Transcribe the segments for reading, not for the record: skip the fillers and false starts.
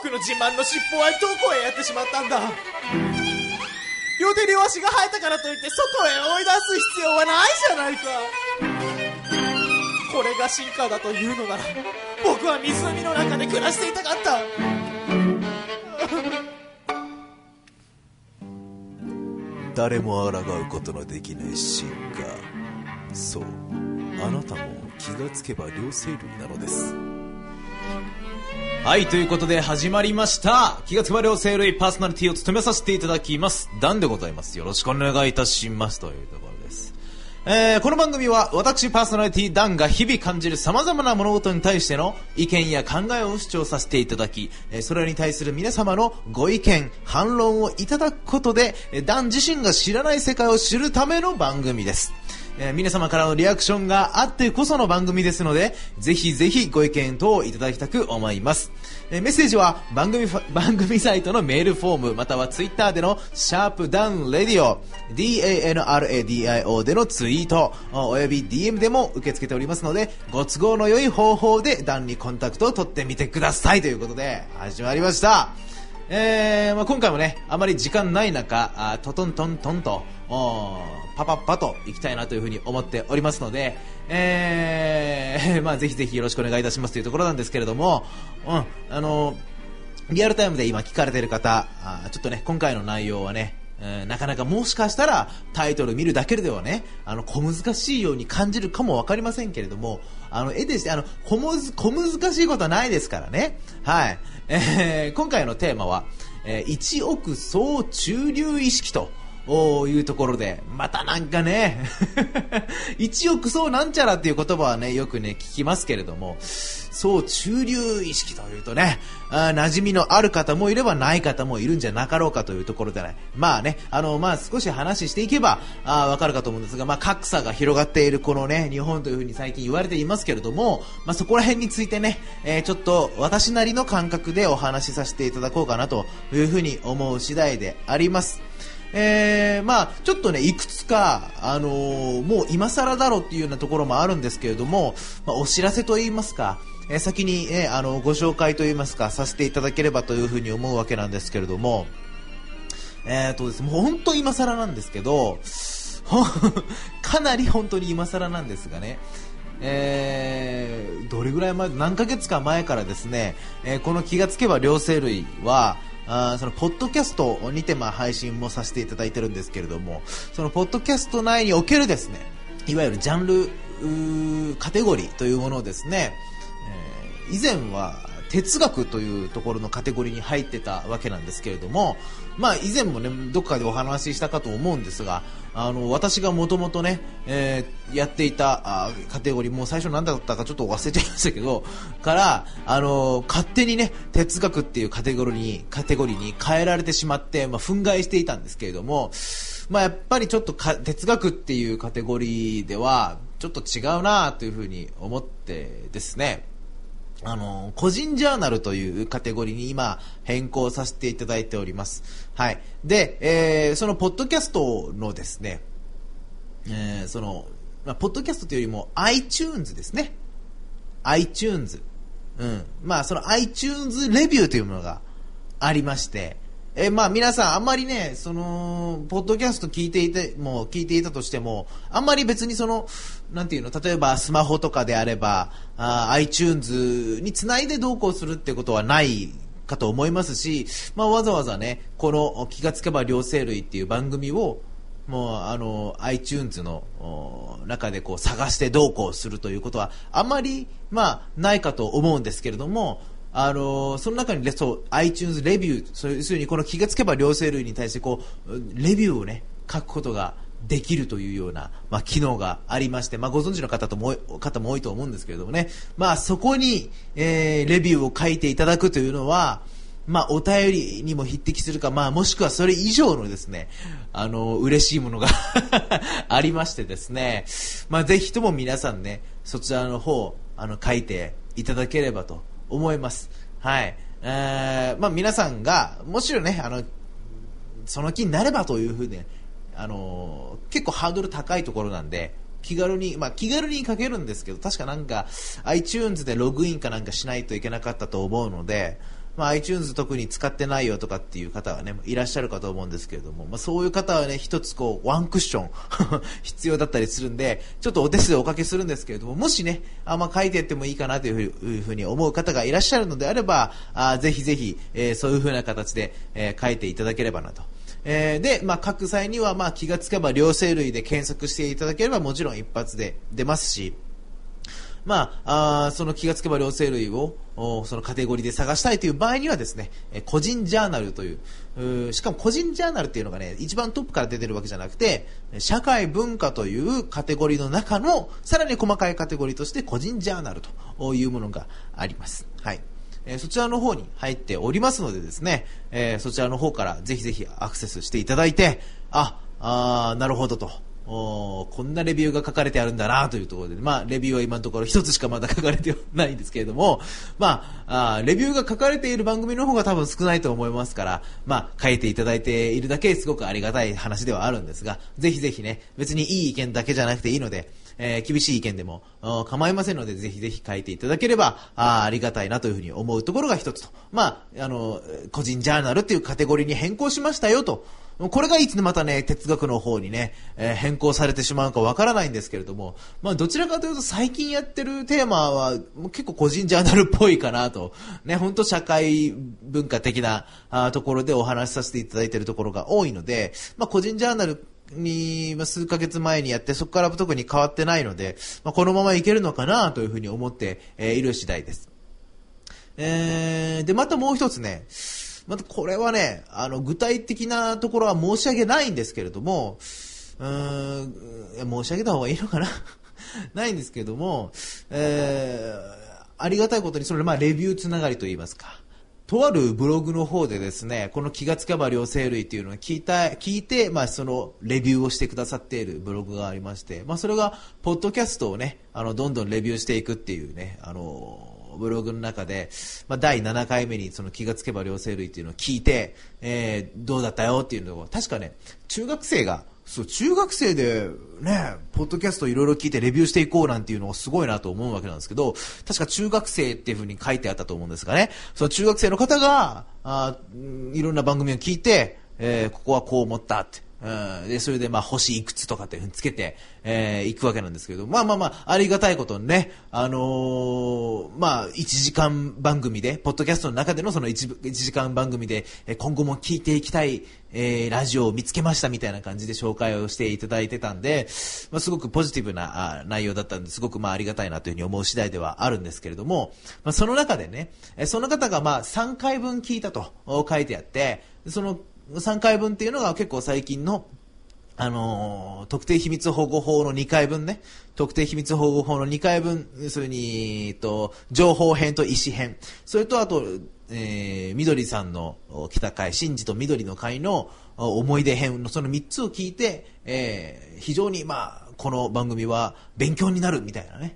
僕の自慢の尻尾はどこへやってしまったんだ。両手両足が生えたからといって外へ追い出す必要はないじゃないか。これが進化だというのなら、僕は湖の中で暮らしていたかった。 誰も抗うことのできない進化。そう、あなたも気がつけば両生類なのです。はい、ということで始まりました気がつけば両生類、パーソナリティを務めさせていただきますダンでございます。よろしくお願いいたしますというところです。この番組は私パーソナリティダンが日々感じる様々な物事に対しての意見や考えを主張させていただき、それに対する皆様のご意見反論をいただくことで、ダン自身が知らない世界を知るための番組です。皆様からのリアクションがあってこその番組ですので、ぜひぜひご意見等をいただきたく思います。メッセージは番組サイトのメールフォーム、またはツイッターでのシャープダウンレディオ DANRADIO でのツイートおよび DM でも受け付けておりますので、ご都合の良い方法でダンにコンタクトを取ってみてくださいということで始まりました。今回もね、あまり時間ない中、トントントンとパパッパと行きたいなというふうに思っておりますので、ぜひぜひよろしくお願いいたしますというところなんですけれども、リアルタイムで今聞かれている方、ちょっとね、今回の内容はね、なかなかもしかしたらタイトル見るだけではね、小難しいように感じるかもわかりませんけれども、絵でして小難しいことはないですからね。はい。今回のテーマは、一億総中流意識というところで、またなんかね一億総なんちゃらっていう言葉はね、よくね聞きますけれども、総中流意識というとね、馴染みのある方もいればない方もいるんじゃなかろうかというところでね、少し話していけばわかるかと思うんですが、格差が広がっているこのね日本というふうに最近言われていますけれども、そこら辺についてね、ちょっと私なりの感覚でお話しさせていただこうかなというふうに思う次第であります。ちょっとね、いくつか、もう今更だろっていうようなところもあるんですけれども、お知らせといいますか、先に、ご紹介といいますか、させていただければというふうに思うわけなんですけれども、ですね、もう本当今更なんですけど、かなり本当に今更なんですがね、どれぐらい前、何ヶ月か前からですね、この気がつけば両生類は、そのポッドキャストにて配信もさせていただいてるんですけれども、そのポッドキャスト内におけるですね、いわゆるジャンルカテゴリーというものをですね、以前は哲学というところのカテゴリーに入ってたわけなんですけれども、以前もねどっかでお話ししたかと思うんですが、私がもともとね、やっていたカテゴリー、もう最初何だったかちょっと忘れちゃいましたけどから勝手にね哲学っていうカテゴリーに変えられてしまって、憤慨していたんですけれども、やっぱりちょっと哲学っていうカテゴリーではちょっと違うなというふうに思ってですね、個人ジャーナルというカテゴリーに今変更させていただいております。はい。で、そのポッドキャストのですね、ポッドキャストというよりも iTunes ですね。iTunes。その iTunes レビューというものがありまして、皆さんあんまりね、ポッドキャスト聞いていたとしても、あんまり別に例えばスマホとかであれば、iTunes につないで同行するってことはないかと思いますし、わざわざね、この気がつけば両生類っていう番組を、もうiTunes の中でこう探して同行するということは、あんまり、ないかと思うんですけれども、その中にiTunes レビュー、要するにこの気がつけば両生類に対してレビューをね書くことができるというような、機能がありまして、ご存知の方も多いと思うんですけれどもね、そこに、レビューを書いていただくというのは、お便りにも匹敵するか、もしくはそれ以上のですね、嬉しいものがありましてですね、ぜひとも皆さんね、そちらの方書いていただければと思います。はい。皆さんがもちろんね、その気になればというふうに、結構ハードル高いところなんで、気軽に書けるんですけど、確かiTunes でログインかなんかしないといけなかったと思うので、 iTunes 特に使ってないよとかっていう方はね、いらっしゃるかと思うんですけれども、そういう方はね、一つワンクッション必要だったりするんで、ちょっとお手数をおかけするんですけれども、もしね、書いてやってもいいかなというふうに思う方がいらっしゃるのであれば、ぜひぜひ、そういうふうな形で、書いていただければなと。で、書く際には、気がつけば両生類で検索していただければもちろん一発で出ますし、その気がつけば両生類をそのカテゴリーで探したいという場合にはですね、個人ジャーナルという、しかも個人ジャーナルっていうのがね、一番トップから出てるわけじゃなくて、社会文化というカテゴリーの中のさらに細かいカテゴリーとして個人ジャーナルというものがあります。はい。そちらの方に入っておりますのでですね、そちらの方からぜひぜひアクセスしていただいて、なるほどと。こんなレビューが書かれてあるんだなというところで、レビューは今のところ一つしかまだ書かれてないんですけれども、レビューが書かれている番組の方が多分少ないと思いますから、書いていただいているだけすごくありがたい話ではあるんですが、ぜひぜひね、別にいい意見だけじゃなくていいので、厳しい意見でも構いませんので、ぜひぜひ書いていただければありがたいなというふうに思うところが一つと、個人ジャーナルっていうカテゴリーに変更しましたよと。これがいつまたね、哲学の方にね、変更されてしまうかわからないんですけれども、どちらかというと最近やってるテーマは結構個人ジャーナルっぽいかなと。ね、本当社会文化的なところでお話しさせていただいているところが多いので、個人ジャーナルに数ヶ月前にやって、そこから特に変わってないので、このままいけるのかなというふうに思っている次第です。で、またもう一つね、これはね、具体的なところは申し上げないんですけれども、申し上げた方がいいのかなないんですけれども、ありがたいことに、それレビューつながりといいますか。とあるブログの方でですね、この気がつけば両生類っていうのを聞いて、そのレビューをしてくださっているブログがありまして、それが、ポッドキャストをね、どんどんレビューしていくっていうね、ブログの中で、第7回目にその気がつけば両生類っていうのを聞いて、どうだったよっていうのを、確かね、中学生でね、ポッドキャストいろいろ聞いてレビューしていこうなんていうのがすごいなと思うわけなんですけど、確か中学生っていう風に書いてあったと思うんですがね、その中学生の方が、いろんな番組を聞いて、ここはこう思ったって。で、それで星いくつとかっていう風につけて、行くわけなんですけど、ありがたいことにね、1時間番組で、ポッドキャストの中でのその1時間番組で、今後も聞いていきたい、ラジオを見つけましたみたいな感じで紹介をしていただいてたんで、すごくポジティブな内容だったんで、すごくありがたいなというふうに思う次第ではあるんですけれども、その中でね、その方が3回分聞いたと書いてあって、その3回分っていうのが結構最近の特定秘密保護法の2回分ね、特定秘密保護法の2回分、それに、情報編と意思編、それとあと、緑さんの来た回、シンジと緑の回の思い出編のその3つを聞いて、非常にこの番組は勉強になるみたいなね、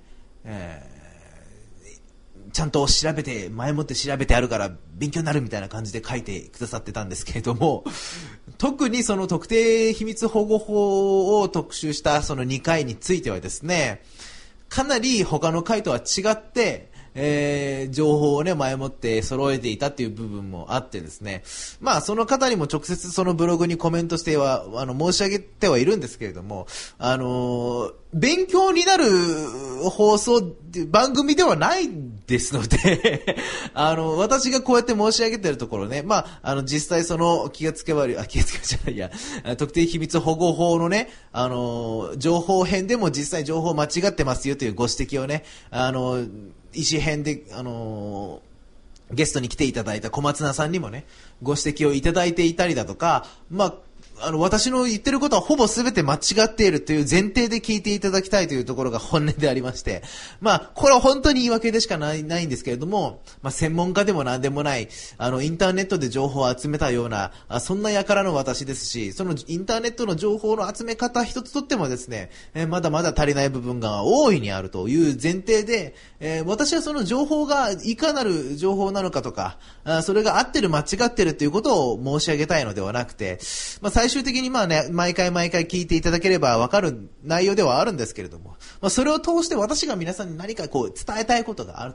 ちゃんと調べて、前もって調べてあるから勉強になるみたいな感じで書いてくださってたんですけれども、特にその特定秘密保護法を特集したその2回についてはですね、かなり他の回とは違って、情報をね、前もって揃えていたっていう部分もあってですね、その方にも直接そのブログにコメントしては、申し上げてはいるんですけれども、勉強になる放送っていう番組ではないですので私がこうやって申し上げてるところね、実際その気がつけばじゃないや、特定秘密保護法のね、情報編でも実際情報間違ってますよというご指摘をね、意思編で、ゲストに来ていただいた小松菜さんにもね、ご指摘をいただいていたりだとか、私の言ってることはほぼ全て間違っているという前提で聞いていただきたいというところが本音でありまして、これは本当に言い訳でしかないんですけれども、専門家でも何でもない、インターネットで情報を集めたような、そんな輩の私ですし、そのインターネットの情報の集め方一つとってもですね、まだまだ足りない部分が大いにあるという前提で、私はその情報がいかなる情報なのかとか、それが合ってる間違ってるということを申し上げたいのではなくて、最終的に毎回聞いていただければ分かる内容ではあるんですけれども、それを通して私が皆さんに何か伝えたいことがある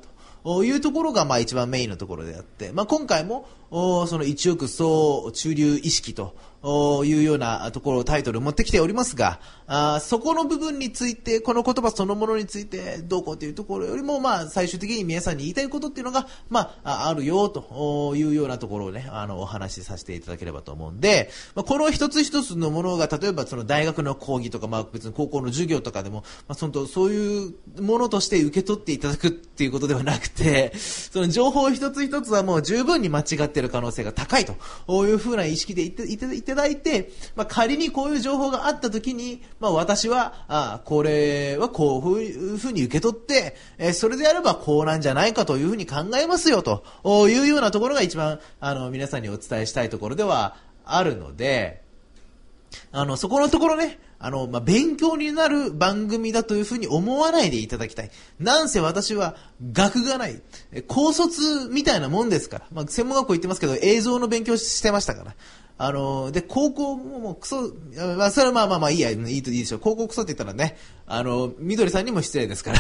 いうところが一番メインのところであって、今回もその一億総中流意識というようなところをタイトルを持ってきておりますが、そこの部分について、この言葉そのものについてどうこうというところよりも、最終的に皆さんに言いたいことっていうのが、あるよというようなところをね、お話しさせていただければと思うんで、この一つ一つのものが、例えばその大学の講義とか、別に高校の授業とかでも、そういうものとして受け取っていただくっていうことではなくて、その情報一つ一つはもう十分に間違っている可能性が高いというふうな意識でいただいて、仮にこういう情報があったときに、私はこれはこういうふうに受け取って、それであればこうなんじゃないかというふうに考えますよというようなところが一番皆さんにお伝えしたいところではあるので、そこのところね、勉強になる番組だというふうに思わないでいただきたい。なんせ私は学がない。高卒みたいなもんですから。専門学校行ってますけど、映像の勉強してましたから。で、高校もクソ、それはいいや、いいでしょう。高校クソって言ったらね、みどりさんにも失礼ですから。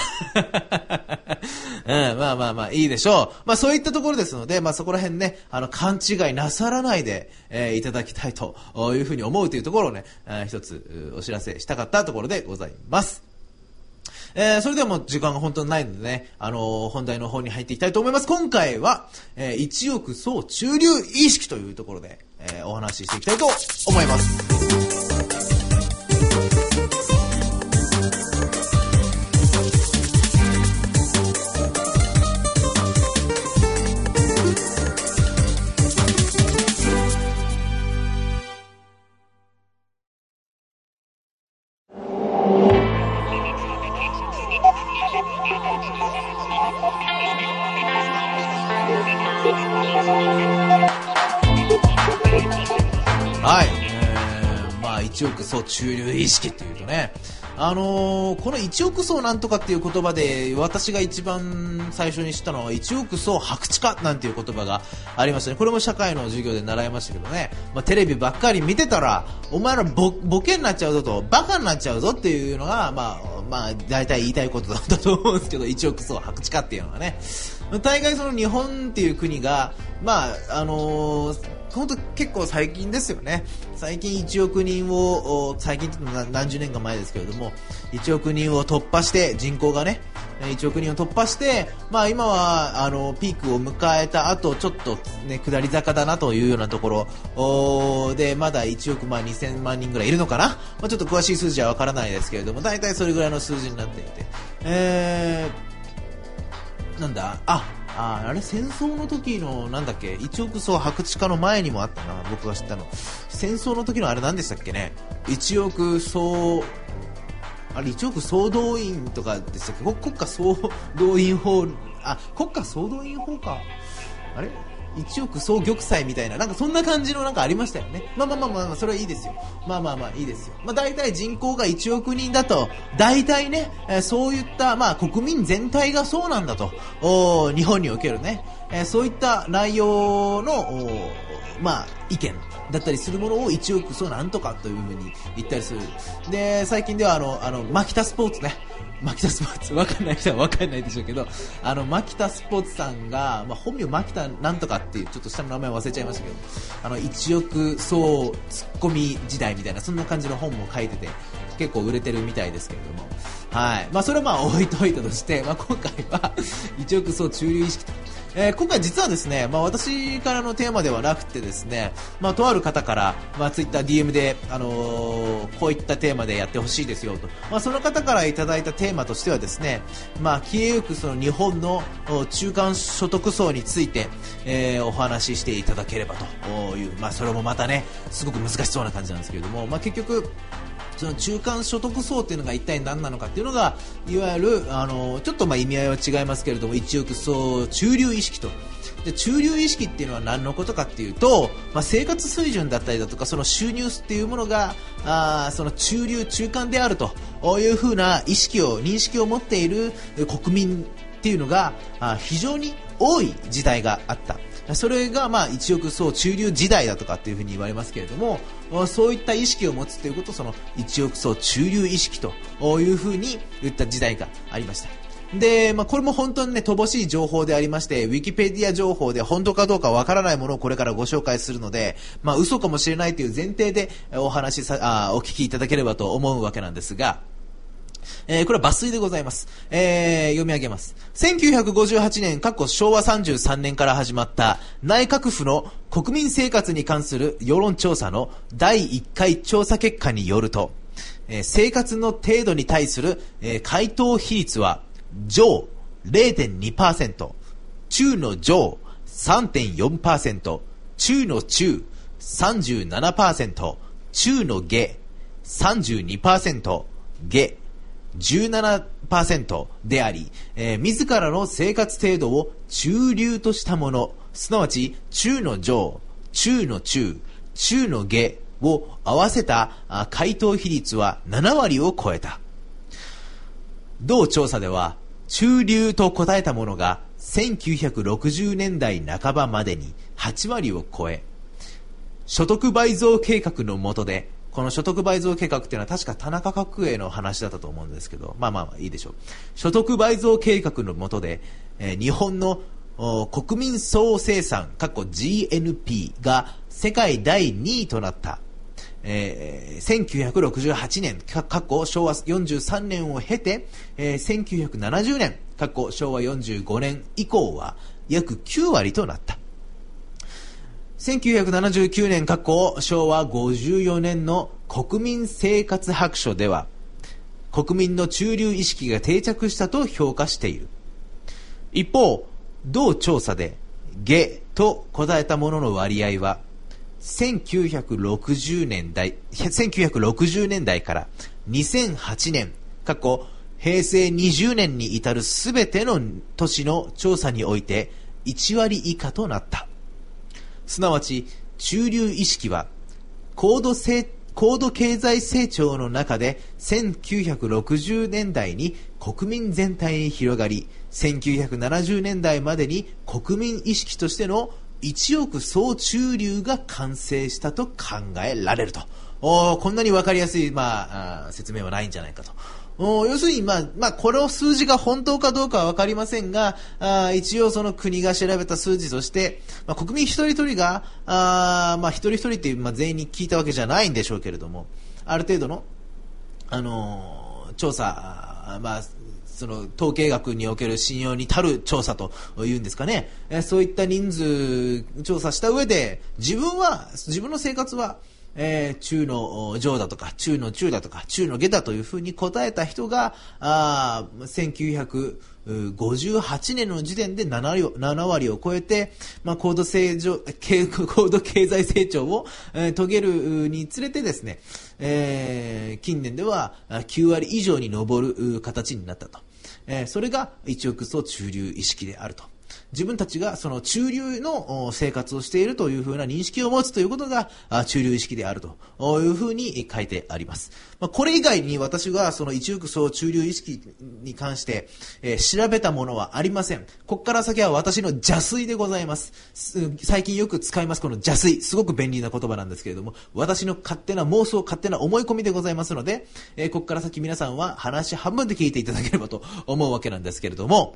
いいでしょう。そういったところですので、そこら辺ね、勘違いなさらないで、いただきたいというふうに思うというところをね、一つお知らせしたかったところでございます。それではもう時間が本当にないのでね、本題の方に入っていきたいと思います。今回は、一億総中流意識というところで、お話ししていきたいと思います。はい、一億総中流意識っていうとね、この一億総なんとかっていう言葉で私が一番最初に知ったのは一億総白地化なんていう言葉がありましたね。これも社会の授業で習いましたけどね、テレビばっかり見てたらお前らボケになっちゃうぞと、バカになっちゃうぞっていうのが大体言いたいことだったと思うんですけど、一億総白地化っていうのはね、大概その日本っていう国が本当結構最近ですよね。最近1億人を、最近って何十年か前ですけれども、1億人を突破して、人口がね、1億人を突破して、今は、ピークを迎えた後、ちょっとね、下り坂だなというようなところ、で、まだ1億2000万人ぐらいいるのかな。ちょっと詳しい数字はわからないですけれども、大体それぐらいの数字になっていて、なんだあれ戦争の時のなんだっけ、一億総白地化の前にもあったな、僕が知ったの。戦争の時のあれ何でしたっけね、一億総動員とかでしたっけ、国家総動員法、国家総動員法か、あれ一億総玉砕みたいな、なんかそんな感じのなんかありましたよね。それはいいですよ。いいですよ。大体人口が1億人だと、大体ね、そういった、国民全体がそうなんだと、日本におけるね、そういった内容の、意見だったりするものを一億総なんとかというふうに言ったりする。で、最近ではマキタスポーツね。マキタスポーツ、わかんない人はわかんないでしょうけど、マキタスポーツさんが、本名マキタなんとかっていう、ちょっと下の名前忘れちゃいましたけど、一億総ツッコミ時代みたいな、そんな感じの本も書いてて、結構売れてるみたいですけれども、はい。それは置いといたとして、今回は、一億総中流意識と。今回実はですね、私からのテーマではなくてですね、とある方から、ツイッター DM で、こういったテーマでやってほしいですよと。その方からいただいたテーマとしてはですね、消えゆくその日本の中間所得層について、お話ししていただければという、それもまたね、すごく難しそうな感じなんですけれども、結局、その中間所得層っていうのが一体何なのかっていうのが、いわゆるちょっと意味合いは違いますけれども、一億総中流意識と。で、中流意識っていうのは何のことかっていうと、生活水準だったりだとか、その収入っていうものがその中間であるというふうな認識を持っている国民っていうのが非常に多い時代があった。それが一億総中流時代だとかっていうふうに言われますけれども、そういった意識を持つということを、その一億総中流意識というふうに言った時代がありました。 で、これも本当にね、乏しい情報でありまして、ウィキペディア情報で本当かどうかわからないものをこれからご紹介するので、嘘かもしれないという前提でお聞きいただければと思うわけなんですが、これは抜粋でございます。読み上げます。1958年、昭和33年から始まった内閣府の国民生活に関する世論調査の第1回調査結果によると、生活の程度に対する、回答比率は上 0.2%、中の上 3.4%、中の中 37%、中の下 32%、下17% であり、自らの生活程度を中流としたもの、すなわち中の上、中の中、中の下を合わせた回答比率は7割を超えた。同調査では中流と答えたものが1960年代半ばまでに8割を超え、所得倍増計画の下で、この所得倍増計画っていうのは確か田中角栄の話だったと思うんですけど、いいでしょう。所得倍増計画の下で、日本の国民総生産 GNP が世界第2位となった、1968年昭和43年を経て、1970年昭和45年以降は約9割となった。1979年昭和54年の国民生活白書では、国民の中流意識が定着したと評価している。一方、同調査で下と答えたものの割合は1960年代から2008年平成20年に至るすべての年の調査において1割以下となった。すなわち中流意識は高度経済成長の中で1960年代に国民全体に広がり、1970年代までに国民意識としての一億総中流が完成したと考えられると。こんなに分かりやすい、説明はないんじゃないかと。要するに、この数字が本当かどうかは分かりませんが、一応その国が調べた数字として、国民一人一人が、一人一人っていう、全員に聞いたわけじゃないんでしょうけれども、ある程度の、調査、その統計学における信用に足る調査というんですかね、そういった人数調査した上で、自分の生活は中の上だとか中の中だとか中の下だというふうに答えた人が1958年の時点で7割を超えて、高度経済成長を遂げるにつれてですね、近年では9割以上に上る形になったと。それが一億総中流意識であると。自分たちがその中流の生活をしているというふうな認識を持つということが中流意識であるというふうに書いてあります。これ以外に私がその一億総中流意識に関して調べたものはありません。ここから先は私の邪推でございます。最近よく使いますこの邪推、すごく便利な言葉なんですけれども、私の勝手な妄想、勝手な思い込みでございますので、ここから先皆さんは話半分で聞いていただければと思うわけなんですけれども、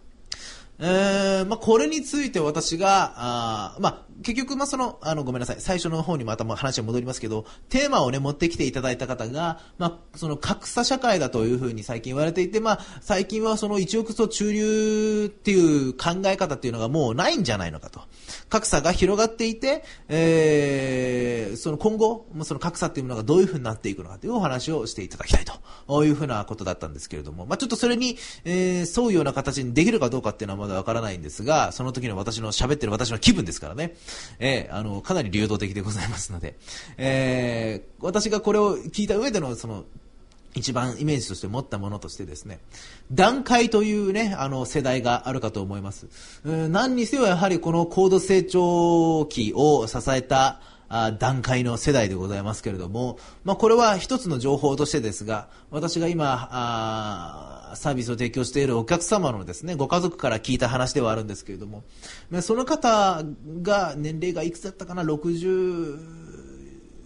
これについて私が、結局、ごめんなさい。最初の方にまた話は戻りますけど、テーマをね、持ってきていただいた方が、その格差社会だというふうに最近言われていて、最近はその一億総中流っていう考え方っていうのがもうないんじゃないのかと。格差が広がっていて、その今後、その格差っていうものがどういうふうになっていくのかというお話をしていただきたいというふうなことだったんですけれども、ちょっとそれに、沿うような形にできるかどうかっていうのはまだわからないんですが、その時の喋ってる私の気分ですからね、かなり流動的でございますので、私がこれを聞いた上でのその一番イメージとして持ったものとしてですね、団塊というね、世代があるかと思います。何にせよやはりこの高度成長期を支えた団塊の世代でございますけれども、これは一つの情報としてですが、私が今サービスを提供しているお客様のですね、ご家族から聞いた話ではあるんですけれども、その方が年齢がいくつだったかな、64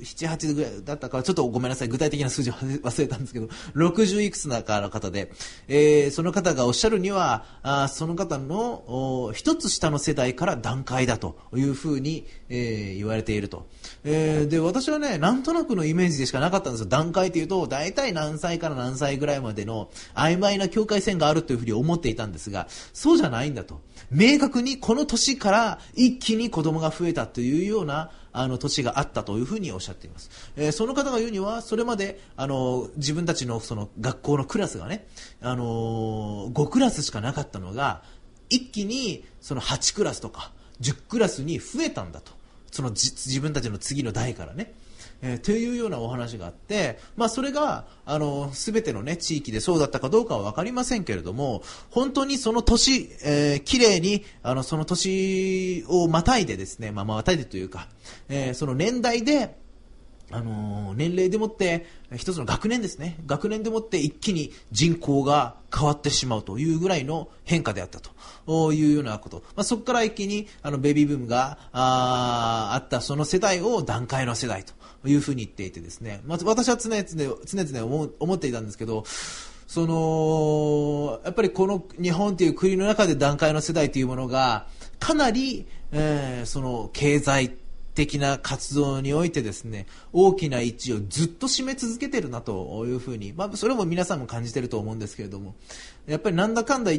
7、8ぐらいだったから、ちょっとごめんなさい、具体的な数字を忘れたんですけど、60いくつだかの方で、その方がおっしゃるには、その方の一つ下の世代から団塊だというふうに、言われていると。で、私はね、なんとなくのイメージでしかなかったんですよ。団塊っていうと、大体何歳から何歳ぐらいまでの曖昧な境界線があるというふうに思っていたんですが、そうじゃないんだと。明確にこの年から一気に子供が増えたというような年があったというふうにおっしゃっています。その方が言うには、それまで自分たちのその学校のクラスがね、5クラスしかなかったのが一気にその8クラスとか10クラスに増えたんだと。その自分たちの次の代からね。というようなお話があって、それが全てのね地域でそうだったかどうかは分かりませんけれども、本当にその年、綺麗にその年をまたいでですね、またいでというか、その年代で年齢でもって一つの学年ですね、学年でもって一気に人口が変わってしまうというぐらいの変化であったというようなこと、そこから一気にベビーブームがあったその世代を団塊の世代というふうに言っていてですね、私は常々思っていたんですけど、やっぱりこの日本という国の中で団塊の世代というものがかなり、その経済的な活動においてですね、大きな位置をずっと占め続けているなというふうに、それも皆さんも感じていると思うんですけれども、やっぱりなんだかんだ言って、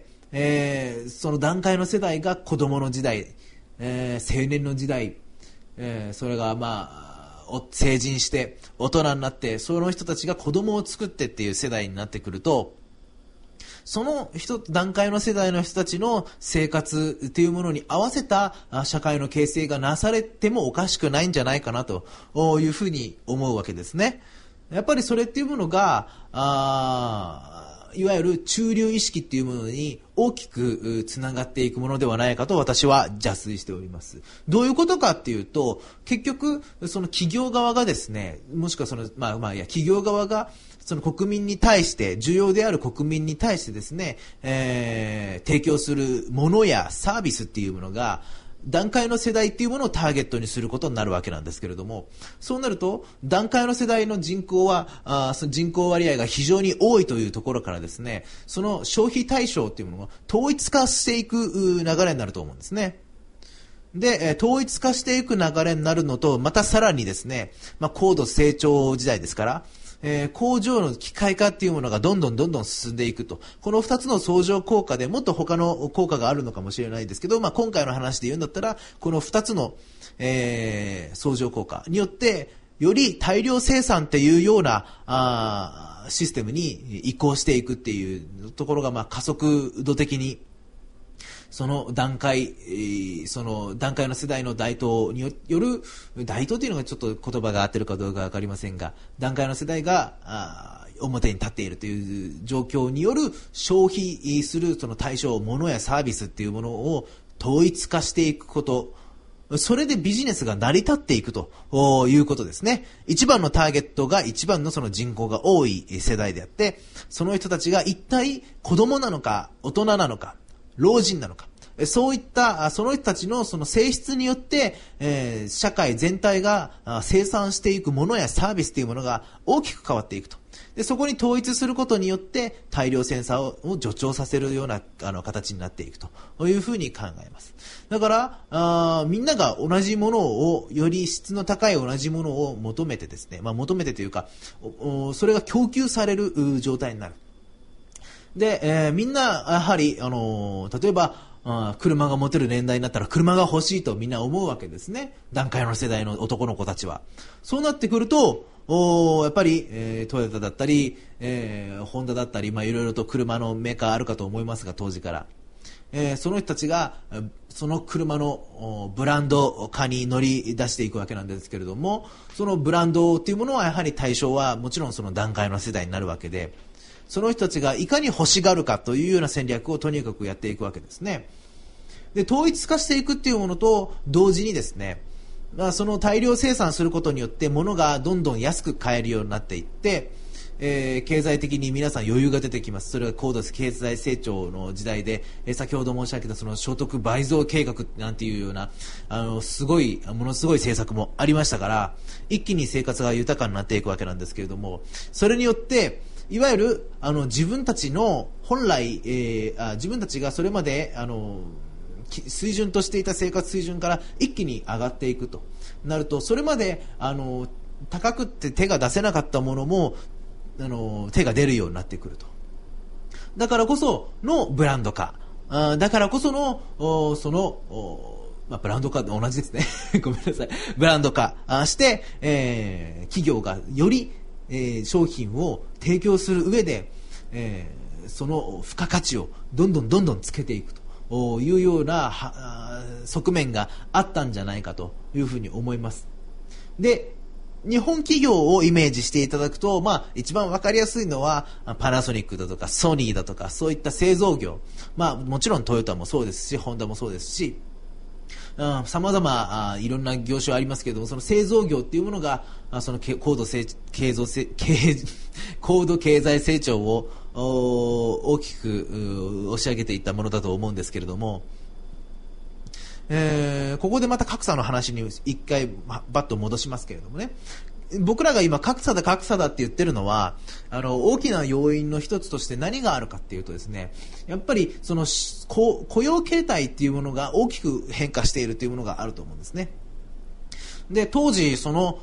その団塊の世代が子供の時代、青年の時代、それが成人して大人になって、その人たちが子供を作ってっていう世代になってくると、その段階の世代の人たちの生活というものに合わせた社会の形成がなされてもおかしくないんじゃないかなというふうに思うわけですね。やっぱりそれっていうものがいわゆる中流意識っていうものに大きくつながっていくものではないかと私は邪推しております。どういうことかっていうと、結局その企業側がですね、もしくは企業側がその国民に対して、重要である国民に対してですね、提供するものやサービスっていうものが団塊の世代っていうものをターゲットにすることになるわけなんですけれども、そうなると団塊の世代の人口はその人口割合が非常に多いというところからですね、その消費対象っていうものが統一化していく流れになると思うんですね。で、統一化していく流れになるのと、またさらにですね、高度成長時代ですから、工場の機械化っていうものがどんどん進んでいくと。この2つの相乗効果でもっと他の効果があるのかもしれないですけど、今回の話で言うんだったら、この2つの、相乗効果によって、より大量生産っていうようなシステムに移行していくっていうところが、加速度的にその段階の世代の台頭による、台頭というのがちょっと言葉が合ってるかどうかわかりませんが、段階の世代が表に立っているという状況による消費するその対象、物やサービスっていうものを統一化していくこと、それでビジネスが成り立っていくということですね。一番のターゲットが一番のその人口が多い世代であって、その人たちが一体子供なのか大人なのか老人なのか、そういったその人たちのその性質によって、社会全体が生産していくものやサービスというものが大きく変わっていくと。でそこに統一することによって大量生産を助長させるような形になっていくというふうに考えます。だからみんなが同じものを、より質の高い同じものを求めてですね、求めてというかそれが供給される状態になる。で、みんなやはり例えば車が持てる年代になったら車が欲しいとみんな思うわけですね。団塊の世代の男の子たちは。そうなってくるとやっぱり、トヨタだったり、ホンダだったり、いろいろと車のメーカーあるかと思いますが、当時から、その人たちがその車のブランド化に乗り出していくわけなんですけれども、そのブランドというものはやはり対象はもちろんその団塊の世代になるわけで、その人たちがいかに欲しがるかというような戦略をとにかくやっていくわけですね。で統一化していくっていうものと同時にですね、その大量生産することによって物がどんどん安く買えるようになっていって、 経済的に皆さん余裕が出てきます。それは高度経済成長の時代で、先ほど申し上げたその所得倍増計画なんていうようなものすごい政策もありましたから、一気に生活が豊かになっていくわけなんですけれども、それによっていわゆる自分たちの本来、自分たちがそれまで水準としていた生活水準から一気に上がっていくとなると、それまで高くって手が出せなかったものも手が出るようになってくると。だからこそのブランド化、だからこそのブランド化同じですねごめんなさい、ブランド化して、企業がより、商品を提供する上で、その付加価値をどんどんつけていくというような側面があったんじゃないかというふうに思います。で、日本企業をイメージしていただくと、一番わかりやすいのはパナソニックだとかソニーだとか、そういった製造業、もちろんトヨタもそうですし、ホンダもそうですし、様々いろんな業種ありますけれども、その製造業っていうものがその高度経済成長を大きく押し上げていったものだと思うんですけれども、ここでまた格差の話に一回バッと戻しますけれどもね、僕らが今格差だって言ってるのは大きな要因の一つとして何があるかっていうとですね、やっぱりその雇用形態っていうものが大きく変化しているというものがあると思うんですね。で、当時その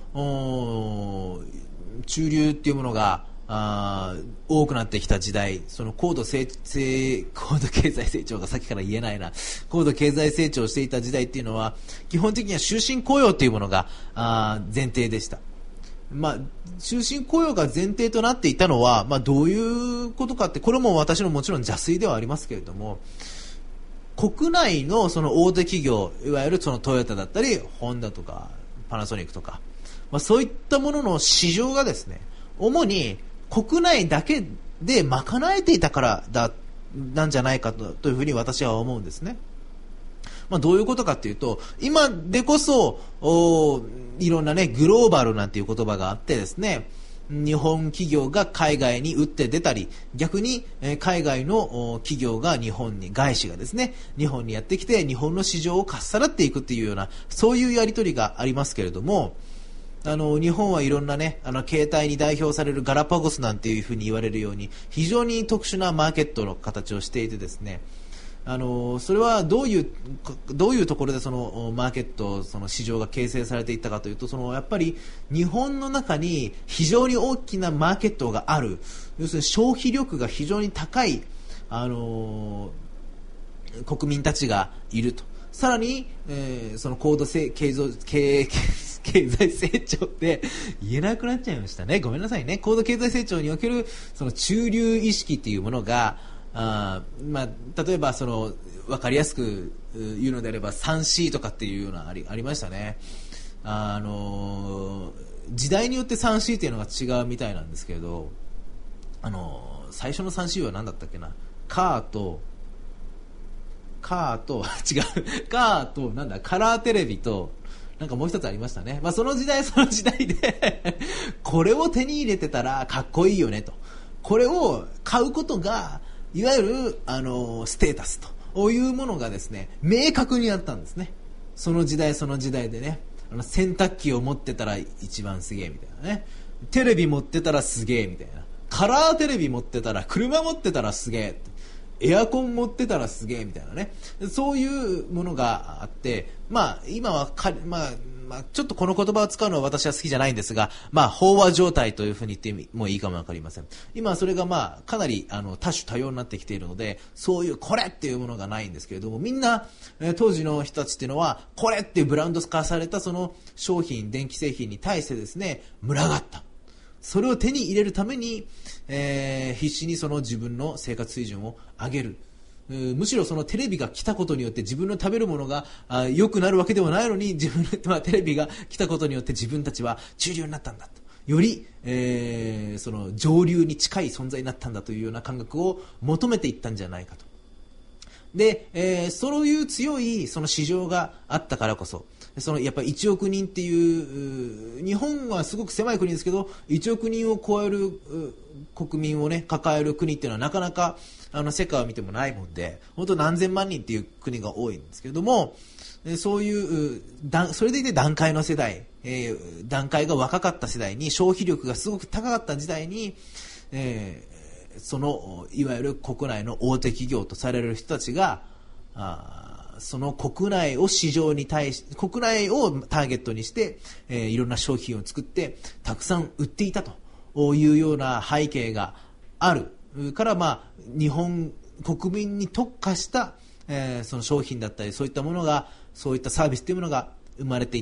中流っていうものが多くなってきた時代、その高度経済成長がさっきから言えないな、高度経済成長していた時代っていうのは基本的には終身雇用というものが前提でした。終身雇用が前提となっていたのは、どういうことかって、これも私のもちろん邪推ではありますけれども、国内のその大手企業、いわゆるそのトヨタだったりホンダとかパナソニックとか、そういったものの市場がですね、主に国内だけで賄えていたからなんじゃないかというふうに私は思うんですね。どういうことかというと、今でこそいろんなね、グローバルなんていう言葉があってですね、日本企業が海外に打って出たり、逆に海外の企業が外資がですね、日本にやってきて日本の市場をかっさらっていくっていうような、そういうやり取りがありますけれども、日本はいろんなね、携帯に代表されるガラパゴスなんていうふうに言われるように、非常に特殊なマーケットの形をしていてですね、それはどういうところでそのマーケット、その市場が形成されていったかというと、やっぱり日本の中に非常に大きなマーケットがある、要するに消費力が非常に高い、国民たちがいると。さらに、その高度経済成長って言えなくなっちゃいましたね。ごめんなさいね。高度経済成長におけるその中流意識っていうものが、例えば分かりやすく言うのであれば 3C とかっていうようなありましたね。時代によって 3C っていうのが違うみたいなんですけど、最初の 3C は何だったっけな、カーとなんだ、カラーテレビとなんかもう一つありましたね。その時代でこれを手に入れてたらかっこいいよねと、これを買うことがいわゆるステータスというものがですね、明確にあったんですね。その時代でね、洗濯機を持ってたら一番すげえみたいなね、テレビ持ってたらすげえみたいな、カラーテレビ持ってたら、車持ってたらすげえ、エアコン持ってたらすげえみたいなね、そういうものがあって、今はちょっとこの言葉を使うのは私は好きじゃないんですが、飽和状態というふうに言ってもいいかもわかりません。今はそれがかなり多種多様になってきているので、そういうこれっていうものがないんですけれども、みんな当時の人たちっていうのはこれっていうブランド化されたその商品、電気製品に対してですね、群がった。それを手に入れるために、必死にその自分の生活水準を上げる。むしろそのテレビが来たことによって自分の食べるものが良くなるわけではないのに、テレビが来たことによって自分たちは中流になったんだと、より、その上流に近い存在になったんだというような感覚を求めていったんじゃないかと。で、そういう強いその市場があったからこそ、 やっぱり1億人っていう、日本はすごく狭い国ですけど、1億人を超える国民をね、抱える国っていうのはなかなか、世界を見てもないもんで、本当何千万人っていう国が多いんですけれども、そういう、それでいて段階の世代、段階が若かった世代に、消費力がすごく高かった時代に、いわゆる国内の大手企業とされる人たちが、その国内を市場に国内をターゲットにして、いろんな商品を作ってたくさん売っていたというような背景があるから、日本国民に特化した、その商品だったりそういったものが、そういったサービスというものが生まれていった、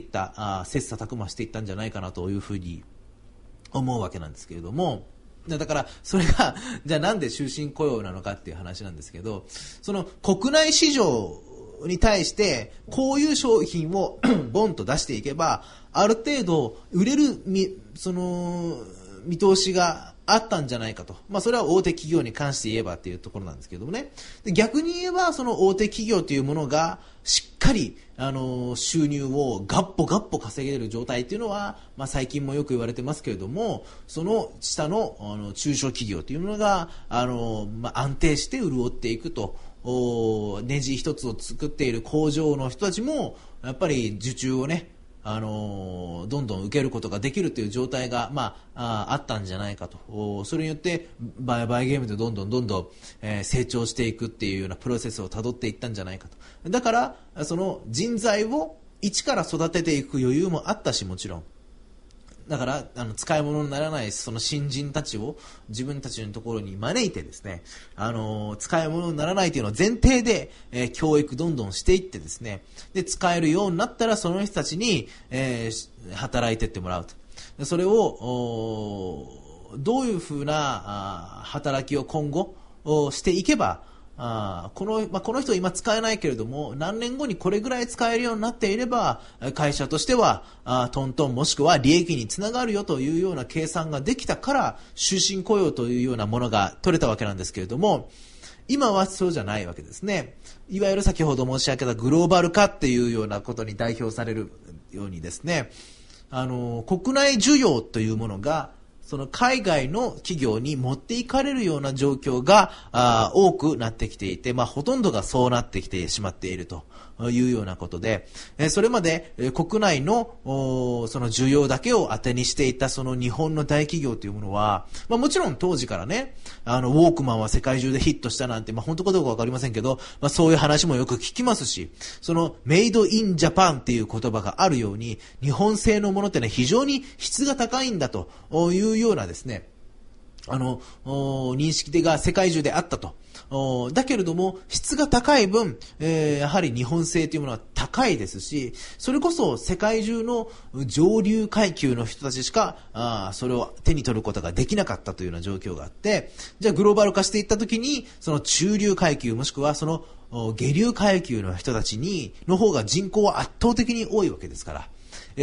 切磋琢磨していったんじゃないかなというふうに思うわけなんですけれども、だからそれがじゃあなんで終身雇用なのかっていう話なんですけど、その国内市場に対してこういう商品をボンと出していけばある程度売れるその見通しがあったんじゃないかと、それは大手企業に関して言えばっていうところなんですけどもね。で、逆に言えばその大手企業というものがしっかり収入をガッポガッポ稼げる状態っていうのは、最近もよく言われてますけれども、その下の中小企業というものが安定して潤っていくと。ネジ一つを作っている工場の人たちもやっぱり受注をね、どんどん受けることができるという状態が、あったんじゃないかと。それによって売買ゲームでどんどん、成長していくっていうようなプロセスをたどっていったんじゃないかと。だからその人材を一から育てていく余裕もあったし、もちろんだから使い物にならないその新人たちを自分たちのところに招いてですね、使い物にならないというのを前提で、教育どんどんしていってですね、で使えるようになったらその人たちに、働いてってもらうと。それをどういうふうな働きを今後していけば、この人は今使えないけれども何年後にこれぐらい使えるようになっていれば会社としてはトントンもしくは利益につながるよというような計算ができたから終身雇用というようなものが取れたわけなんですけれども、今はそうじゃないわけですね。いわゆる先ほど申し上げたグローバル化っていうようなことに代表されるようにですね、国内需要というものがその海外の企業に持っていかれるような状況が多くなってきていて、ほとんどがそうなってきてしまっているというようなことで、それまで国内のその需要だけを当てにしていたその日本の大企業というものは、もちろん当時からね、ウォークマンは世界中でヒットしたなんて、本当かどうかわかりませんけど、そういう話もよく聞きますし、そのメイドインジャパンっていう言葉があるように、日本製のものってね、非常に質が高いんだというようなですね、認識が世界中であったと。だけれども質が高い分、やはり日本製というものは高いですし、それこそ世界中の上流階級の人たちしかそれを手に取ることができなかったというような状況があって、じゃあグローバル化していったときにその中流階級もしくはその下流階級の人たちの方が人口は圧倒的に多いわけですから、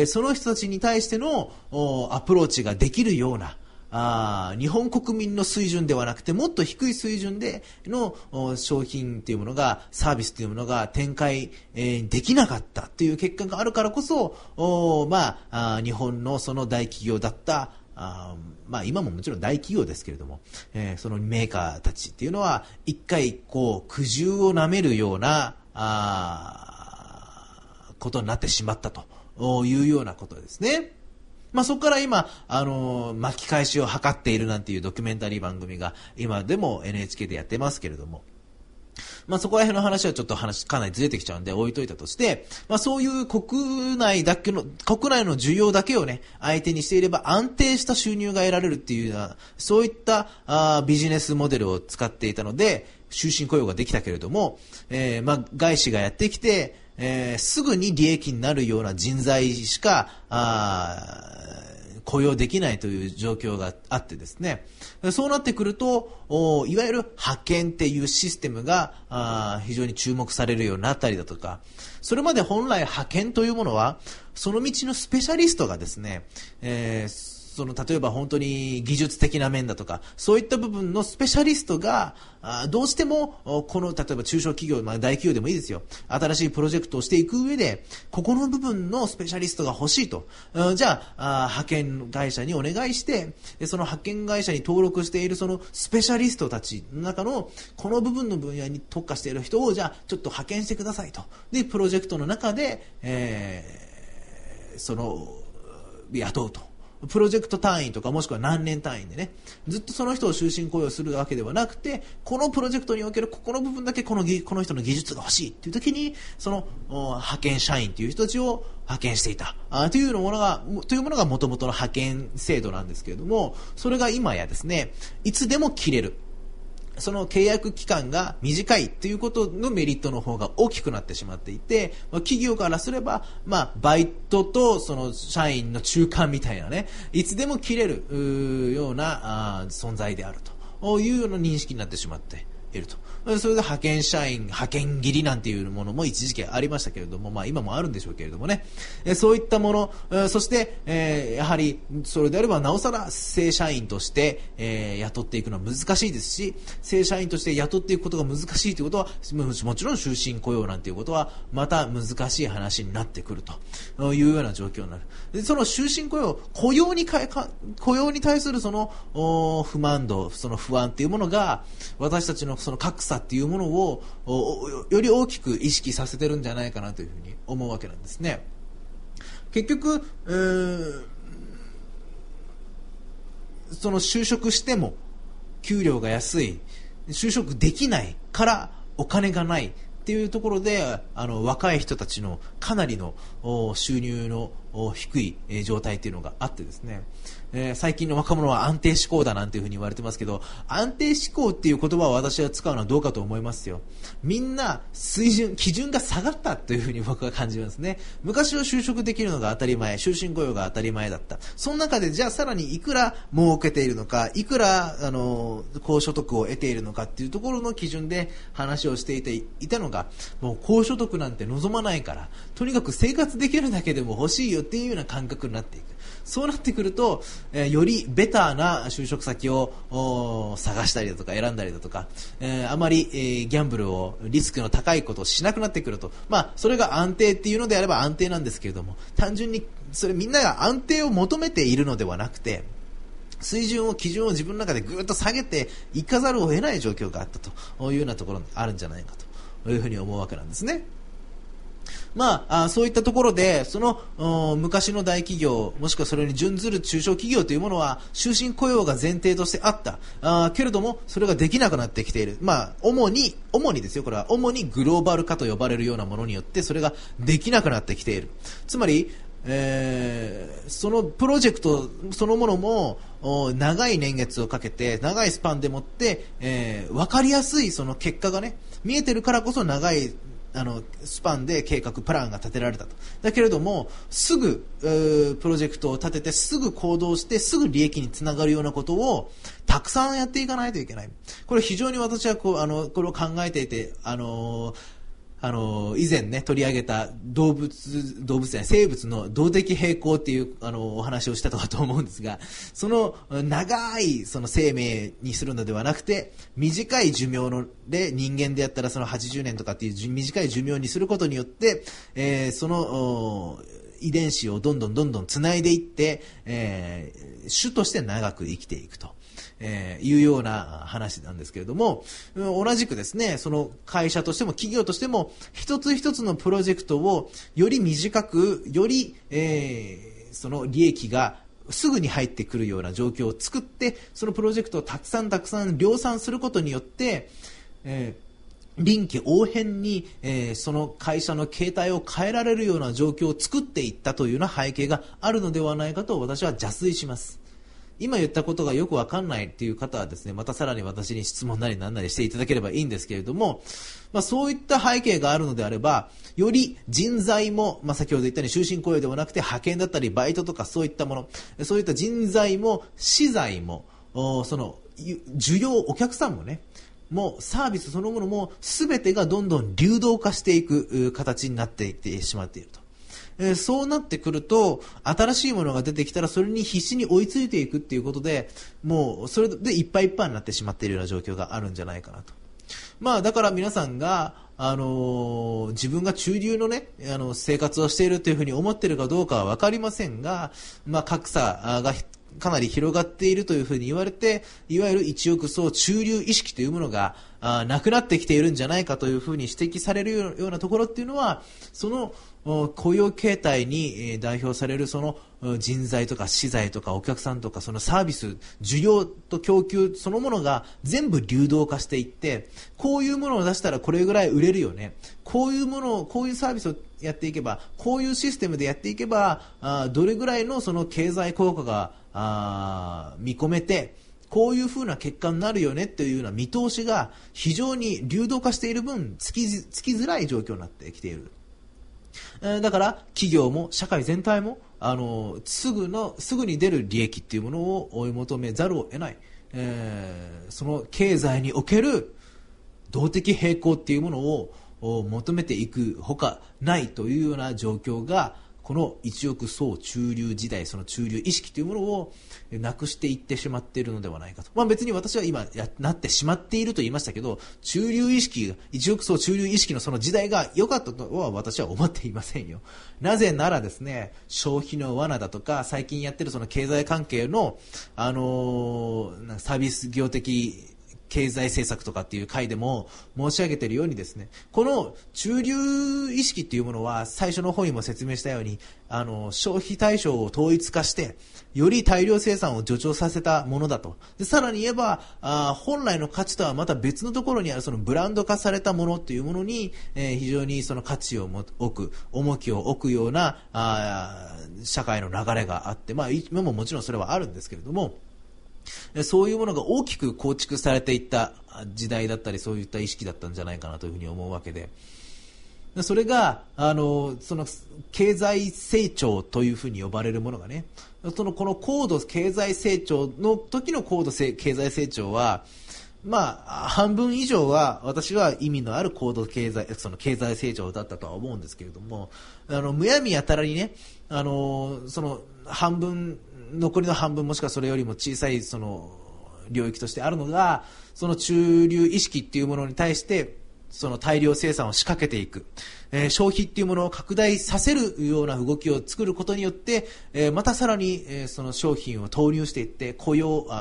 その人たちに対してのアプローチができるような日本国民の水準ではなくてもっと低い水準での商品というものがサービスというものが展開できなかったという結果があるからこそ日本のその大企業だった今ももちろん大企業ですけれども、そのメーカーたちっていうのは一回苦渋をなめるようなことになってしまったというようなことですね。そこから今、巻き返しを図っているなんていうドキュメンタリー番組が今でも NHK でやってますけれども、そこら辺の話はちょっとかなりずれてきちゃうんで置いといたとして、そういう国内の需要だけをね、相手にしていれば安定した収入が得られるっていうような、そういったビジネスモデルを使っていたので、終身雇用ができたけれども、外資がやってきて、すぐに利益になるような人材しか雇用できないという状況があってですね、そうなってくるといわゆる派遣っていうシステムが非常に注目されるようになったりだとか、それまで本来派遣というものはその道のスペシャリストがですね、 例えば本当に技術的な面だとか、そういった部分のスペシャリストが、どうしても、例えば中小企業、大企業でもいいですよ。新しいプロジェクトをしていく上で、ここの部分のスペシャリストが欲しいと。じゃあ、派遣会社にお願いして、その派遣会社に登録しているそのスペシャリストたちの中の、この部分の分野に特化している人を、じゃあ、ちょっと派遣してくださいと。で、プロジェクトの中で、雇うと。プロジェクト単位とかもしくは何年単位でね、ずっとその人を終身雇用するわけではなくて、このプロジェクトにおけるここの部分だけこの人の技術が欲しいっていう時に、その派遣社員という人たちを派遣していたというものが元々の派遣制度なんですけれども、それが今やですね、いつでも切れる。その契約期間が短いということのメリットの方が大きくなってしまっていて、企業からすれば、バイトとその社員の中間みたいなね、いつでも切れるような存在であるというような認識になってしまっていると。それで派遣社員、派遣切りなんていうものも一時期ありましたけれども、今もあるんでしょうけれどもね、そういったもの、そして、やはりそれであればなおさら正社員として、雇っていくのは難しいですし、正社員として雇っていくことが難しいということはもちろん終身雇用なんていうことはまた難しい話になってくるというような状況になる。でその終身雇用に対するその不満度、その不安というものが私たちのその格差っていうものをより大きく意識させてるんじゃないかなというふうに思うわけなんですね。結局、その就職しても給料が安い、就職できないからお金がないっていうところで、若い人たちのかなりの収入の低い状態っていうのがあってですね、最近の若者は安定志向だなんていうふうに言われてますけど、安定志向っていう言葉を私は使うのはどうかと思いますよ。みんな基準が下がったというふうに僕は感じますね。昔は就職できるのが当たり前、終身雇用が当たり前だった。その中でじゃあさらにいくら儲けているのか、いくら高所得を得ているのかっていうところの基準で話をしていたのが、もう高所得なんて望まないから、とにかく生活できるだけでも欲しいよっていうような感覚になっていく。そうなってくると、よりベターな就職先を探したりだとか選んだりだとか、あまり、ギャンブルをリスクの高いことをしなくなってくると、それが安定っていうのであれば安定なんですけれども、単純にみんなが安定を求めているのではなくて、基準を自分の中でぐーっと下げていかざるを得ない状況があったというようなところにあるんじゃないかというふうに思うわけなんですね。そういったところで、その昔の大企業、もしくはそれに準ずる中小企業というものは終身雇用が前提としてあったけれども、それができなくなってきている。主にですよ、これは主にグローバル化と呼ばれるようなものによってそれができなくなってきている。つまりそのプロジェクトそのものも長い年月をかけて長いスパンでもって、分かりやすいその結果がね見えてるからこそ長いスパンで計画プランが立てられたと。だけれどもすぐプロジェクトを立ててすぐ行動してすぐ利益につながるようなことをたくさんやっていかないといけない。これ非常に私はこれを考えていて以前ね取り上げた生物の動的平衡っていうお話をしたとかと思うんですが、その長いその生命にするのではなくて短い寿命で人間でやったらその80年とかっていう短い寿命にすることによって、その遺伝子をどんどんつないでいって、種として長く生きていくと。いうような話なんですけれども、同じくですね、その会社としても企業としても一つ一つのプロジェクトをより短くより、その利益がすぐに入ってくるような状況を作ってそのプロジェクトをたくさん量産することによって、臨機応変に、その会社の形態を変えられるような状況を作っていったというような背景があるのではないかと私は邪推します。今言ったことがよくわかんないっていう方はですね、またさらに私に質問なりなんなりしていただければいいんですけれども、そういった背景があるのであれば、より人材も、先ほど言ったように終身雇用ではなくて派遣だったりバイトとかそういったもの、そういった人材も資材も、その需要、お客さんもね、もうサービスそのものも全てがどんどん流動化していく形になっていってしまっていると。 そうなってくると、新しいものが出てきたらそれに必死に追いついていくっていうことで、もうそれでいっぱいいっぱいになってしまっているような状況があるんじゃないかなと。だから皆さんが、自分が中流のね、生活をしているというふうに思っているかどうかはわかりませんが、格差がかなり広がっているというふうに言われて、いわゆる一億総中流意識というものがなくなってきているんじゃないかというふうに指摘されるようなところっていうのは、その雇用形態に代表されるその人材とか資材とかお客さんとかそのサービス、需要と供給そのものが全部流動化していって、こういうものを出したらこれぐらい売れるよね、こういうものを、こういうサービスをやっていけば、こういうシステムでやっていけば、どれぐらいのその経済効果が見込めて、こういう風な結果になるよねっていうような見通しが非常に流動化している分、つきづらい状況になってきている。だから企業も社会全体もすぐに出る利益っていうものを追い求めざるを得ない、その経済における動的平衡っていうものを求めていくほかないというような状況が、この一億総中流時代、その中流意識というものをなくしていってしまっているのではないかと。別に私は今なってしまっていると言いましたけど、中流意識、一億総中流意識のその時代が良かったとは私は思っていませんよ。なぜならですね、消費の罠だとか、最近やってるその経済関係の、サービス業的経済政策とかっていう回でも申し上げているようにですね、この中流意識っていうものは最初の方にも説明したように、消費対象を統一化してより大量生産を助長させたものだと。でさらに言えば本来の価値とはまた別のところにあるそのブランド化されたものっていうものに、非常にその価値を置く、重きを置くような社会の流れがあって、今ももちろんそれはあるんですけれども、そういうものが大きく構築されていった時代だったり、そういった意識だったんじゃないかなというふうに思うわけで、それがその経済成長というふうに呼ばれるものがね、この高度経済成長の時の高度経済成長は、半分以上は私は意味のある高度経済成長だったとは思うんですけれども、むやみやたらにね、その残りの半分もしくはそれよりも小さいその領域としてあるのが、その中流意識っていうものに対してその大量生産を仕掛けていく、消費っていうものを拡大させるような動きを作ることによって、またさらに、その商品を投入していって需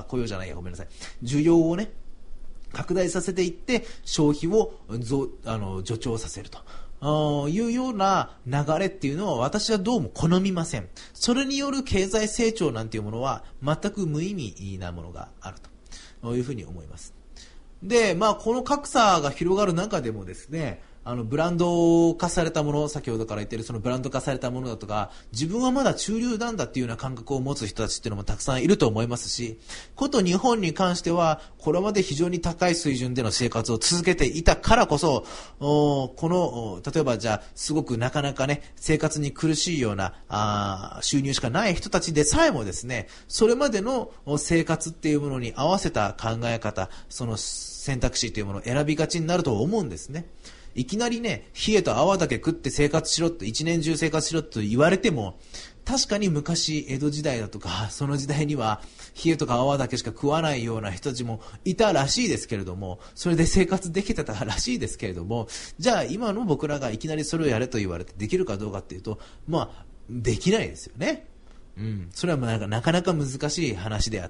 要をね拡大させていって消費を助長させるというような流れっていうのは私はどうも好みません。それによる経済成長なんていうものは全く無意味なものがあるというふうに思います。で、この格差が広がる中でもですね、ブランド化されたもの、先ほどから言っているそのブランド化されたものだとか、自分はまだ中流なんだっていうような感覚を持つ人たちっていうのもたくさんいると思いますし、こと日本に関してはこれまで非常に高い水準での生活を続けていたからこそ、例えばじゃあすごくなかなかね生活に苦しいような収入しかない人たちでさえもですね、それまでの生活っていうものに合わせた考え方、その選択肢というものを選びがちになると思うんですね。いきなりね、冷えと泡だけ食って生活しろと、一年中生活しろと言われても、確かに昔江戸時代だとかその時代には冷えとか泡だけしか食わないような人たちもいたらしいですけれども、それで生活できてたらしいですけれども、じゃあ今の僕らがいきなりそれをやれと言われてできるかどうかっていうと、できないですよね。それはなかなか難しい話であって、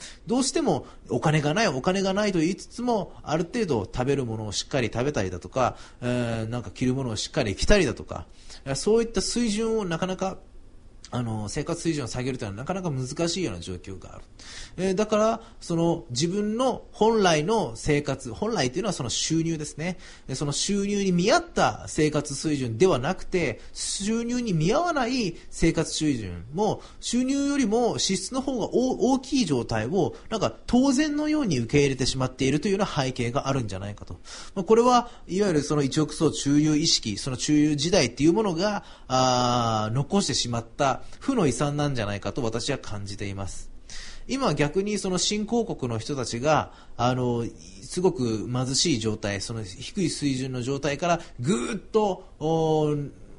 どうしてもお金がないと言いつつも、ある程度食べるものをしっかり食べたりだとか、着るものをしっかり着たりだとか、そういった水準をなかなか生活水準を下げるというのはなかなか難しいような状況がある。だからその自分の本来の生活、本来というのはその収入ですね。その収入に見合った生活水準ではなくて、収入に見合わない生活水準も収入よりも支出の方が大きい状態を当然のように受け入れてしまっているというような背景があるんじゃないかと。これはいわゆるその一億総中流意識、その中流時代っていうものが残してしまった負の遺産なんじゃないかと私は感じています。今逆にその新興国の人たちがすごく貧しい状態、その低い水準の状態からぐーっと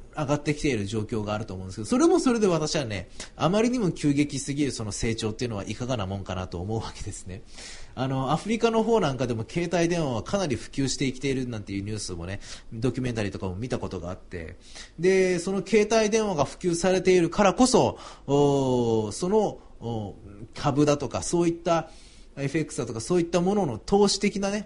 上がってきている状況があると思うんですけど、それもそれで私はね、あまりにも急激すぎるその成長っていうのはいかがなもんかなと思うわけですね。アフリカの方なんかでも携帯電話はかなり普及してきているなんていうニュースもね、ドキュメンタリーとかも見たことがあって、で、その携帯電話が普及されているからこそ、その株だとかそういった FX だとかそういったものの投資的なね、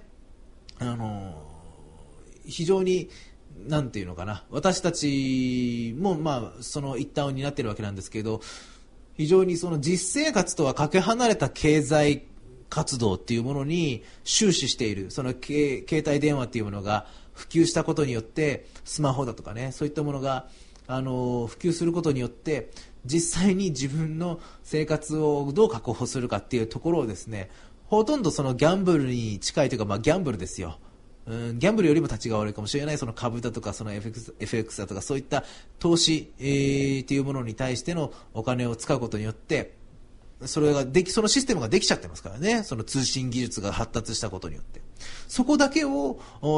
非常になんていうのかな、私たちもその一端を担っているわけなんですけど、非常にその実生活とはかけ離れた経済活動っていうものに終始している、その携帯電話っていうものが普及したことによって、スマホだとかね、そういったものが普及することによって実際に自分の生活をどう確保するかっていうところをですね、ほとんどそのギャンブルに近いというか、ギャンブルですよ。ギャンブルよりも立ちが悪いかもしれない、その株だとかその FX だとかそういった投資、っていうものに対してのお金を使うことによって、そのシステムができちゃってますからね、その通信技術が発達したことによって、そこだけを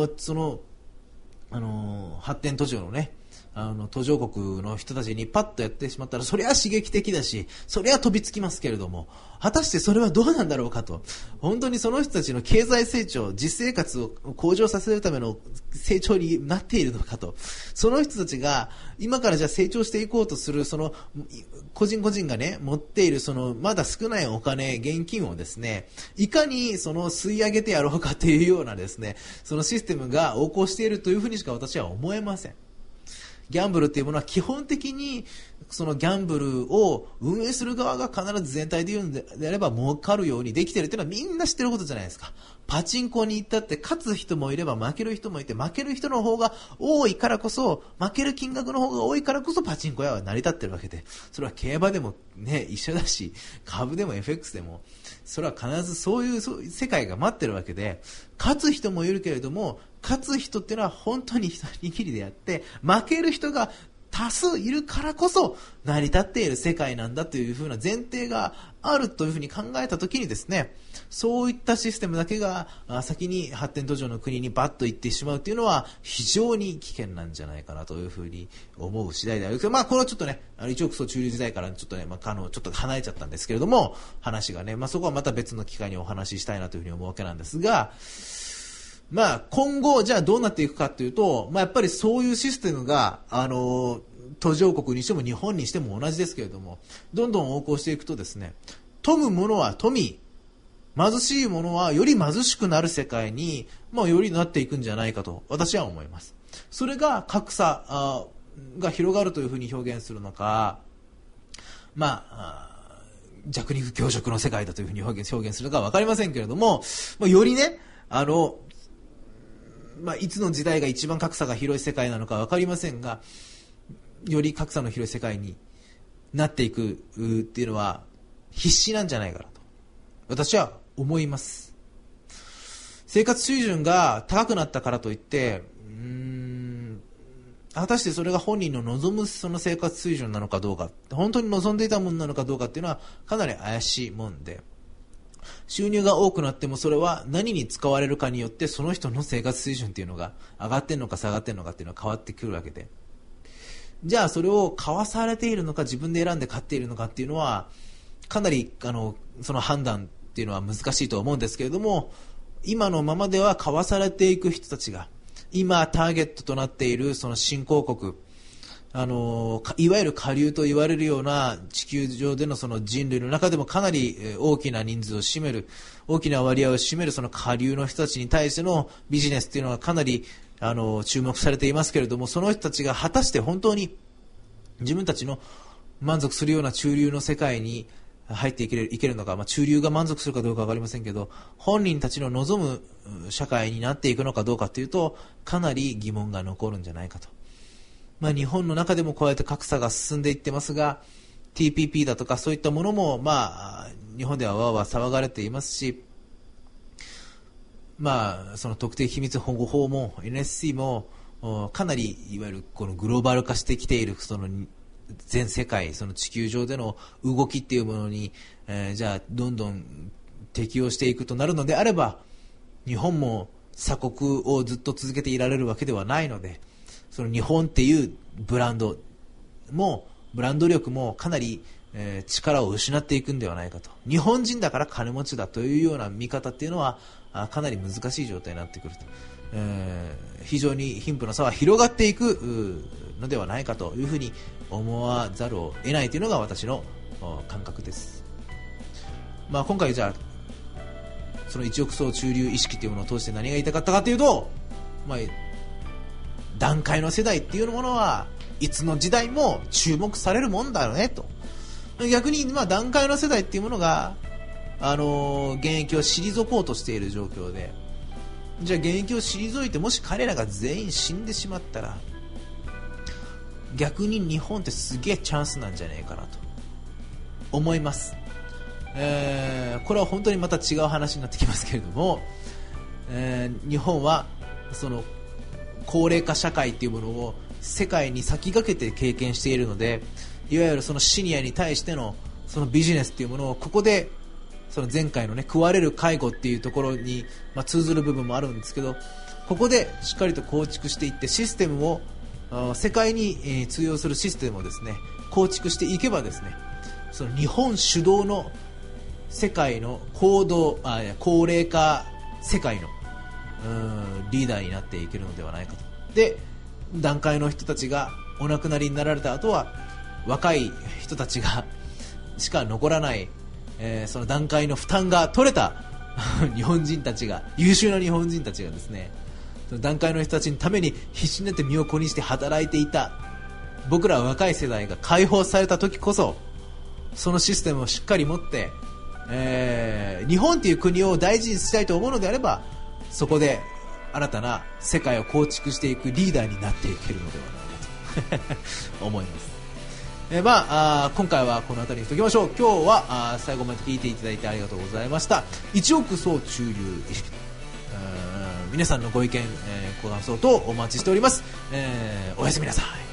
発展途上のね、途上国の人たちにパッとやってしまったら、それは刺激的だし、それは飛びつきますけれども、果たしてそれはどうなんだろうかと。本当にその人たちの経済成長、実生活を向上させるための成長になっているのかと。その人たちが今からじゃあ成長していこうとする、その個人個人がね持っているそのまだ少ないお金、現金をですね、いかにその吸い上げてやろうかというようなですね、そのシステムが横行しているというふうにしか私は思えません。ギャンブルっていうものは基本的にそのギャンブルを運営する側が必ず全体で言うんであれば儲かるようにできているというのはみんな知ってることじゃないですか。パチンコに行ったって勝つ人もいれば負ける人もいて、負ける人の方が多いからこそ、負ける金額の方が多いからこそパチンコ屋は成り立ってるわけで、それは競馬でもね一緒だし、株でも FX でもそれは必ずそういう世界が待ってるわけで、勝つ人もいるけれども、勝つ人っていうのは本当に一人きりでやって、負ける人が多数いるからこそ成り立っている世界なんだというふうな前提があるというふうに考えたときにですね、そういったシステムだけが先に発展途上の国にバッと行ってしまうというのは非常に危険なんじゃないかなというふうに思う次第であるけど、これはちょっとね、一億総中流時代からちょっとね、ちょっと離れちゃったんですけれども、話がね、そこはまた別の機会にお話ししたいなというふうに思うわけなんですが、今後じゃあどうなっていくかというと、やっぱりそういうシステムが途上国にしても日本にしても同じですけれども、どんどん横行していくとですね、富む者は富、貧しい者はより貧しくなる世界に、よりなっていくんじゃないかと私は思います。それが格差が広がるというふうに表現するのか、弱肉強食の世界だというふうに表現するのか分かりませんけれども、よりね、いつの時代が一番格差が広い世界なのか分かりませんが、より格差の広い世界になっていくっていうのは必死なんじゃないかなと私は思います。生活水準が高くなったからといって果たしてそれが本人の望むその生活水準なのかどうか、本当に望んでいたものなのかどうかっていうのはかなり怪しいもんで、収入が多くなってもそれは何に使われるかによってその人の生活水準っていうのが上がってるのか下がってるのかっていうのは変わってくるわけで、じゃあそれを買わされているのか自分で選んで買っているのかっていうのはかなりその判断っていうのは難しいと思うんですけれども、今のままでは買わされていく人たちが今ターゲットとなっているその新興国、いわゆる下流と言われるような地球上でのその人類の中でもかなり大きな人数を占める、大きな割合を占めるその下流の人たちに対してのビジネスっていうのがかなり注目されていますけれども、その人たちが果たして本当に自分たちの満足するような中流の世界に入っていけるのか、中流が満足するかどうか分かりませんけど、本人たちの望む社会になっていくのかどうかというとかなり疑問が残るんじゃないかと。日本の中でもこうやって格差が進んでいってますが、 TPP だとかそういったものも日本ではわーわー騒がれていますし、その特定秘密保護法も NSC もかなりいわゆるこのグローバル化してきているその全世界、その地球上での動きっていうものに、じゃあどんどん適応していくとなるのであれば、日本も鎖国をずっと続けていられるわけではないので、その日本っていうブランド力もかなり、力を失っていくんではないかと。日本人だから金持ちだというような見方っていうのはかなり難しい状態になってくると、非常に貧富の差は広がっていくのではないかというふうに思わざるを得ないというのが私の感覚です。今回じゃあその一億総中流意識というものを通して何が言いたかったかというと、団塊の世代っていうものはいつの時代も注目されるもんだよねと。逆に団塊の世代っていうものが現役を退こうとしている状況で、じゃあ現役を退いてもし彼らが全員死んでしまったら逆に日本ってすげえチャンスなんじゃねえかなと思います。これは本当にまた違う話になってきますけれども、日本はその高齢化社会っていうものを世界に先駆けて経験しているので、いわゆるそのシニアに対してのそのビジネスっていうものをここでその前回の食われる介護っていうところに通ずる部分もあるんですけど、ここでしっかりと構築していってシステムを世界に通用するシステムをですね構築していけばですね、その日本主導の世界の高齢化世界のリーダーになっていけるのではないかと。で、団塊の人たちがお亡くなりになられた後は若い人たちがしか残らない、その団塊の負担が取れた日本人たちが、優秀な日本人たちがですね、団塊の人たちのために必死になって身を粉にして働いていた僕ら若い世代が解放された時こそ、そのシステムをしっかり持って、日本という国を大事にしたいと思うのであれば、そこで新たな世界を構築していくリーダーになっていけるのではないかと思います。今回はこの辺りにしておきましょう。今日は最後まで聞いていただいてありがとうございました。一億総中流意識、皆さんのご意見、ご感想等お待ちしております。おやすみなさい。